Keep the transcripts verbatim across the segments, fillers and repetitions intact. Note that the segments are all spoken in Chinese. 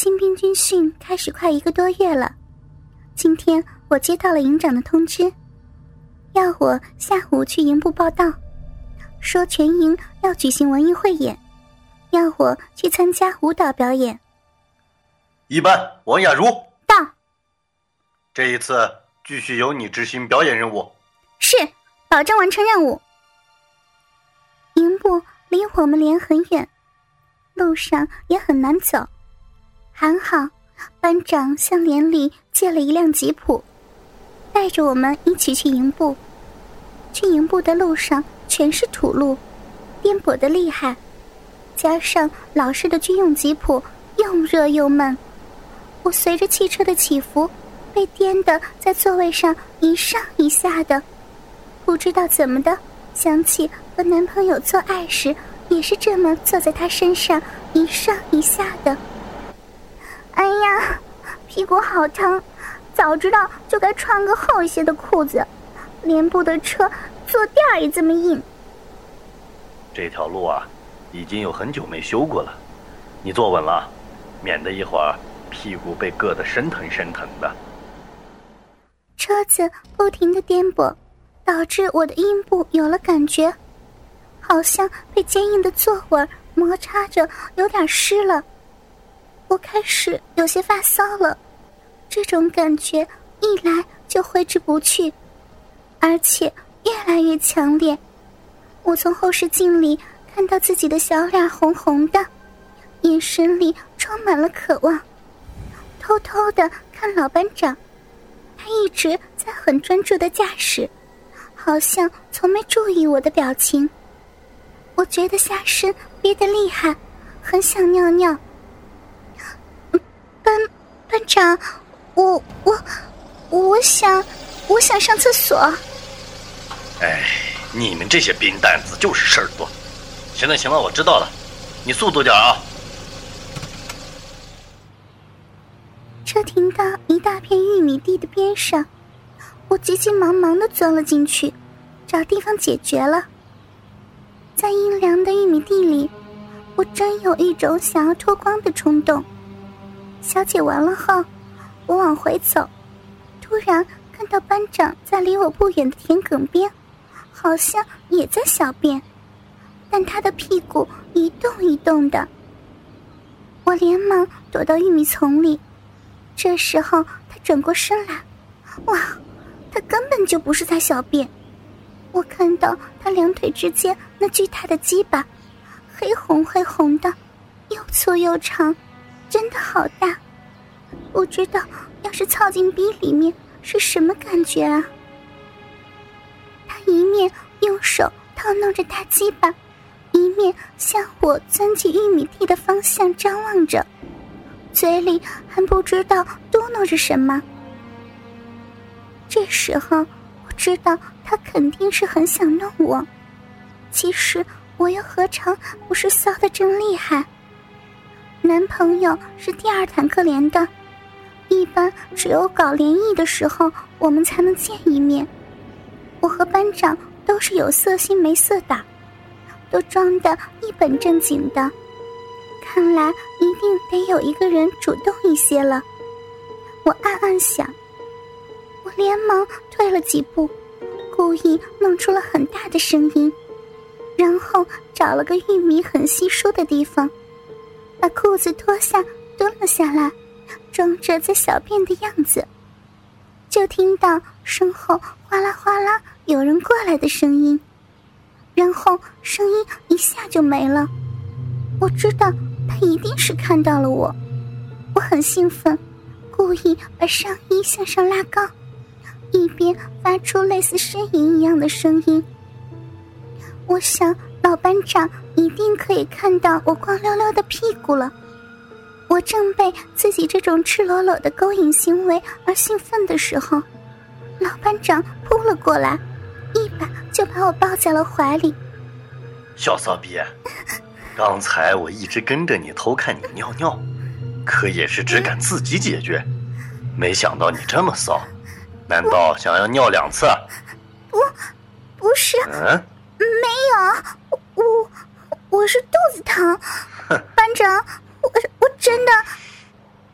新兵军训开始快一个多月了，今天我接到了营长的通知，要我下午去营部报到，说全营要举行文艺汇演，要我去参加舞蹈表演。 一班王雅茹到。 这一次继续由你执行表演任务。 是，保证完成任务。营部离我们连很远，路上也很难走，还好班长向连里借了一辆吉普，带着我们一起去营部。去营部的路上全是土路，颠簸的厉害，加上老式的军用吉普又热又闷，我随着汽车的起伏被颠得在座位上一上一下的，不知道怎么的想起和男朋友做爱时也是这么坐在他身上一上一下的。哎呀，屁股好疼，早知道就该穿个厚一些的裤子，连部的车坐垫也这么硬。 这条路啊已经有很久没修过了，你坐稳了，免得一会儿屁股被硌得生疼生疼的。 车子不停地颠簸，导致我的阴部有了感觉，好像被坚硬的座位摩擦着有点湿了。我开始有些发骚了，这种感觉一来就挥之不去，而且越来越强烈。我从后视镜里看到自己的小脸红红的，眼神里充满了渴望，偷偷地看老班长，他一直在很专注地驾驶，好像从没注意我的表情。我觉得下身憋得厉害，很想尿尿。班班长，我我我想我想上厕所。 哎，你们这些兵蛋子就是事儿多。行了行了，我知道了，你速度点啊。 车停到一大片玉米地的边上，我急急忙忙地钻了进去，找地方解决了。在阴凉的玉米地里，我真有一种想要脱光的冲动。小解完了后，我往回走，突然看到班长在离我不远的田埂边，好像也在小便，但他的屁股一动一动的。我连忙躲到玉米丛里，这时候他转过身来，哇，他根本就不是在小便。我看到他两腿之间那巨大的鸡巴，黑红黑红的，又粗又长，真的好大。不知道要是操进逼里面是什么感觉啊。他一面用手套弄着大鸡巴，一面向我钻进玉米地的方向张望着，嘴里还不知道嘟囔着什么。这时候我知道他肯定是很想弄我，其实我又何尝不是骚得真厉害。男朋友是第二坦克连的，一般只有搞联谊的时候我们才能见一面。我和班长都是有色心没色胆，都装得一本正经的，看来一定得有一个人主动一些了。我暗暗想，我连忙退了几步，故意弄出了很大的声音，然后找了个玉米很稀疏的地方，把裤子脱下蹲了下来，装着在小便的样子。就听到身后哗啦哗啦有人过来的声音，然后声音一下就没了。我知道他一定是看到了我，我很兴奋，故意把上衣向上拉高，一边发出类似呻吟一样的声音。我想老班长一定可以看到我光溜溜的屁股了。我正被自己这种赤裸裸的勾引行为而兴奋的时候，老班长扑了过来，一把就把我抱在了怀里。 小骚逼，刚才我一直跟着你偷看你尿尿，可也是只敢自己解决，没想到你这么骚，难道想要尿两次？ 不，不是， 嗯， 没有，我我是肚子疼，班长，我我真的，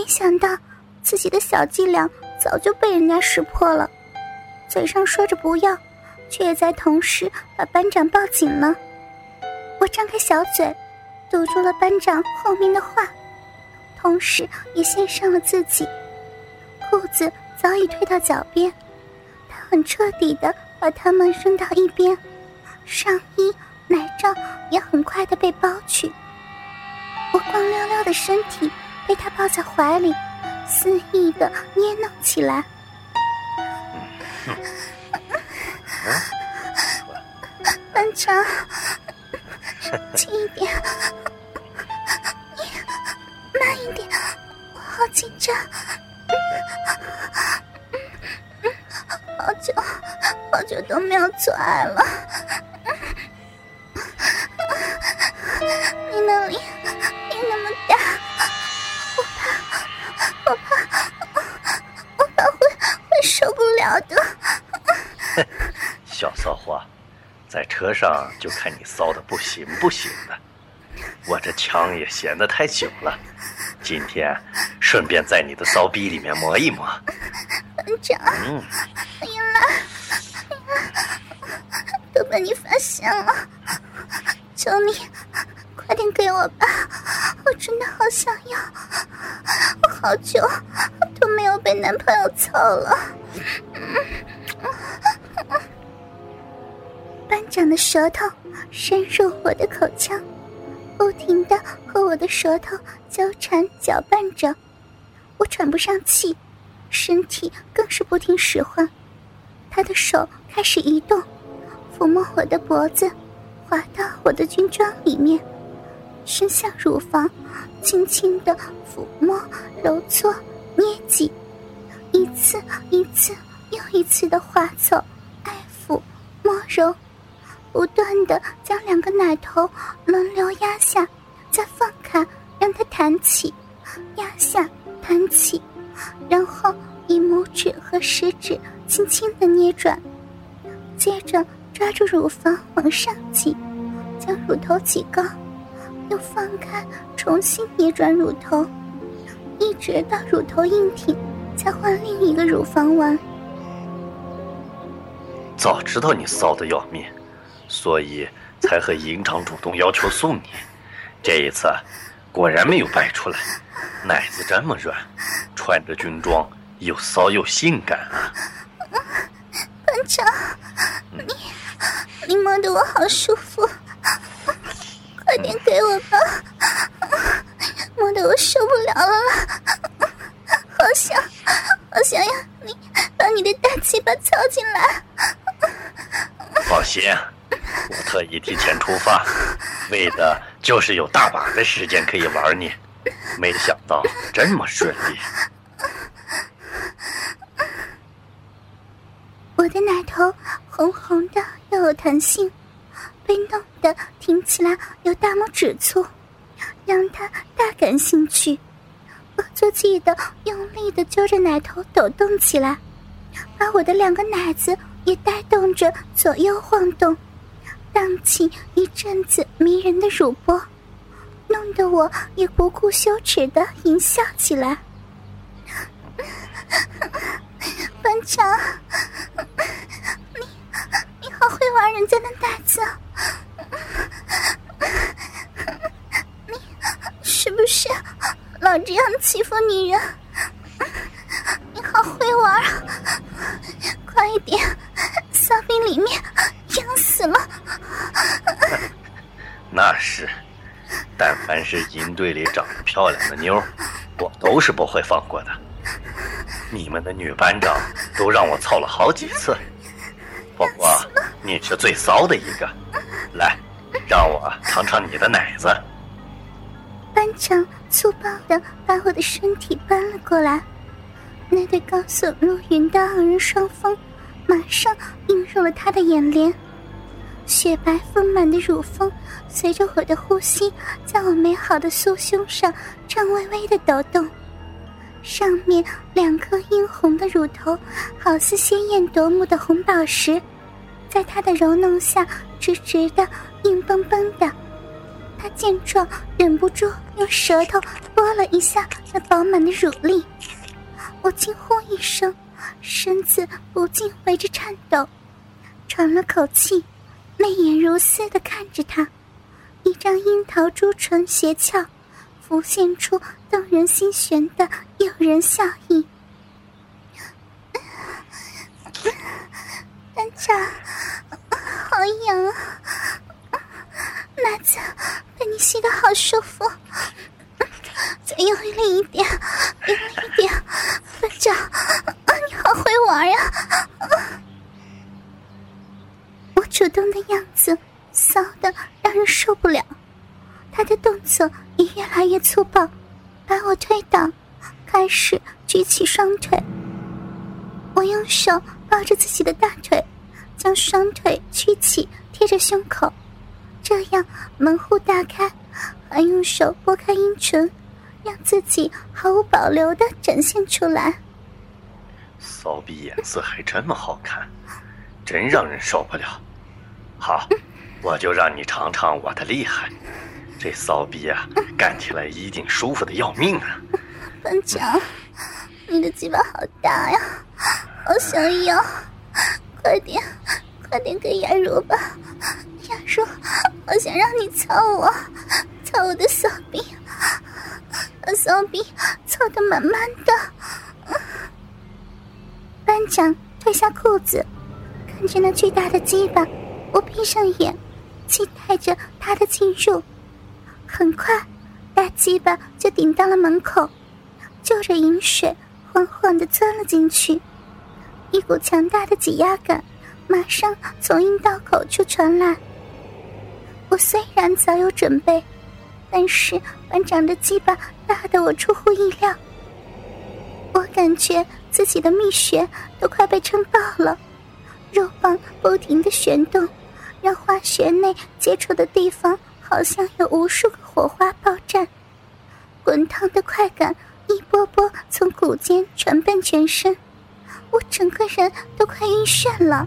没想到自己的小伎俩早就被人家识破了，嘴上说着不要，却也在同时把班长抱紧了。我张开小嘴，堵住了班长后面的话，同时也献上了自己。裤子早已退到脚边，他很彻底地把它们扔到一边，上衣奶罩也很快地被剥去。我光溜溜的身体被他抱在怀里，肆意地捏弄起来。班长，轻一点，你慢一点，我好紧张。好久好久都没有做爱了，你那里你那么大，我怕我怕我怕会会受不了的。 小骚货，在车上就看你骚的不行不行的，我这枪也闲得太久了，今天顺便在你的骚逼里面磨一磨。 班长， 嗯， 你来，都被你发现了，求你快点给我吧，我真的好想要，我好久都没有被男朋友操了。班长的舌头深入我的口腔，不停地和我的舌头纠缠搅拌着，我喘不上气，身体更是不听使唤。他的手开始移动，抚摸我的脖子，滑到我的军装里面，伸向乳房，轻轻地抚摸、揉搓、捏紧，一次一次又一次地划走、爱抚、摸揉，不断地将两个奶头轮流压下，再放开，让它弹起，压下，弹起，然后以拇指和食指轻轻地捏转，接着抓住乳房往上挤，将乳头挤高，又放开，重新捏转乳头，一直到乳头硬挺，才换另一个乳房玩。 早知道你骚得要命，所以才和营长主动要求送你。这一次果然没有败出来，奶子这么软，穿着军装又骚又性感啊！ 班长，你你摸得我好舒服，快点给我吧，摸得我受不了了啦！好想好想要你把你的大鸡巴操进来。 放心，我特意提前出发，为的就是有大把的时间可以玩你，没想到这么顺利。 我的奶头红红的又有弹性，被弄得挺起来有大拇指粗，让他大感兴趣。恶作剧的用力的揪着奶头抖动起来，把我的两个奶子也带动着左右晃动，荡起一阵子迷人的乳波，弄得我也不顾羞耻的淫笑起来。班长，你你好会玩人家的奶子，你是不是老这样欺负女人？你好会玩，快一点，骚逼里面痒死了。 那是，但凡是营队里长得漂亮的妞，我都是不会放过的。你们的女班长都让我操了好几次，不过你是最骚的一个。来，让我尝尝你的奶子。 班长粗暴地把我的身体搬了过来，那对高耸入云的傲人双峰马上映入了他的眼帘，雪白丰满的乳峰随着我的呼吸在我美好的酥胸上颤巍巍地抖动，上面两颗殷红的乳头好似鲜艳夺目的红宝石，在他的揉弄下直直的硬邦邦的。他见状忍不住用舌头拨搓了一下那饱满的乳粒，我惊呼一声，身子不禁为之颤抖，喘了口气，泪眼如丝地看着他，一张樱桃朱唇斜翘，浮现出动人心弦的诱人笑意。班长，好痒啊！奶子被你吸得好舒服，再用力一点，用力一点，班长，你好会玩呀！我主动的样子骚得让人受不了，他的动作也越来越粗暴，把我推倒，开始举起双腿。我用手抱着自己的大腿，将双腿屈起贴着胸口，这样门户大开，还用手拨开阴唇，让自己毫无保留地展现出来。 骚逼颜色还这么好看，真让人受不了。好，我就让你尝尝我的厉害。这骚逼啊，干起来一定舒服的要命啊！ 班长，你的鸡巴好大呀，好想要，快点，快点给雅茹吧，雅茹，我想让你操我，操我的骚逼，把骚逼操得满满的。班长脱下裤子，看着那巨大的鸡巴，我闭上眼，期待着他的进入。很快，大鸡巴就顶到了门口，就着饮水缓缓地钻了进去，一股强大的挤压感马上从阴道口处传来。我虽然早有准备，但是班长的鸡巴大得我出乎意料，我感觉自己的蜜穴都快被撑爆了，肉棒不停地旋动，让花穴内接触的地方好像有无数个火花爆炸，滚烫的快感一波波从骨尖传遍全身，我整个人都快晕眩了。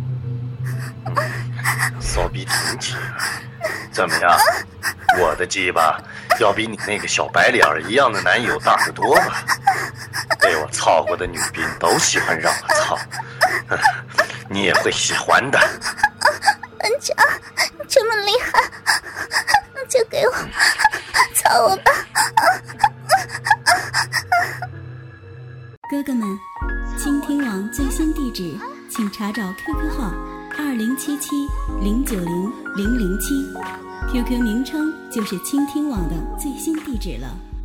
骚逼挺起啊，怎么样？我的鸡巴要比你那个小白脸一样的男友大得多吧？被我操过的女兵都喜欢让我操，你也会喜欢的。 班长，这么厉害，就给我操我吧！ 哥哥们，倾听网最新地址，请查找 Q Q 号二零七七零九零零零七 ，Q Q 名称就是倾听网的最新地址了。